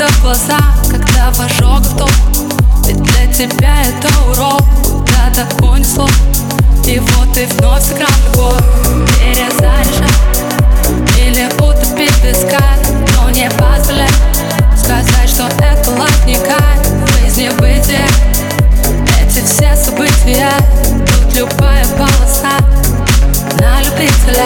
холода в глазах, когда в ожогах ток. Ведь для тебя это урок, куда-то понесло. И вот ты вновь сыграл любовь, перезаряжай или утопить в песках, но не позволяй сказать, что это лайф не кайф. В жизни бытие, эти все события, тут любая полоса на любителя.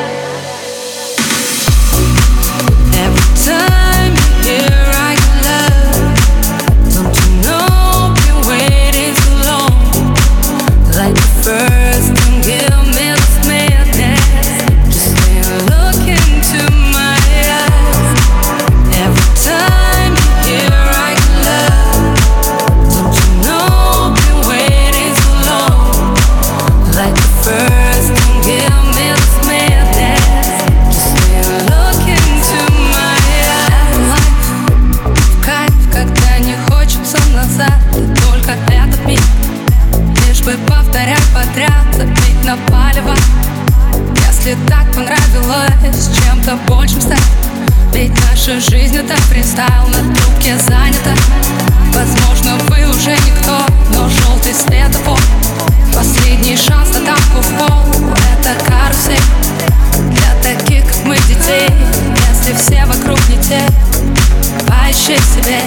Every time you hear I love, don't you know been waiting too long. Like the first don't give me this madness, just stay and look into my eyes. Every time you hear I love, don't you know been waiting too long. Like the first don't give me this madness, just stay and look into my eyes. Кайф, когда не хочется назад, только этот миг, лишь бы повторять подряд, забить на палево. Если так понравилось чем-то большим стать, ведь наша жизнь это фристайл, на трубке занята. Возможно, вы уже никто, но желтый светофор, последний шанс на тапку в пол. Это карусель для таких, как мы, детей. Если все вокруг не те, поищи в себе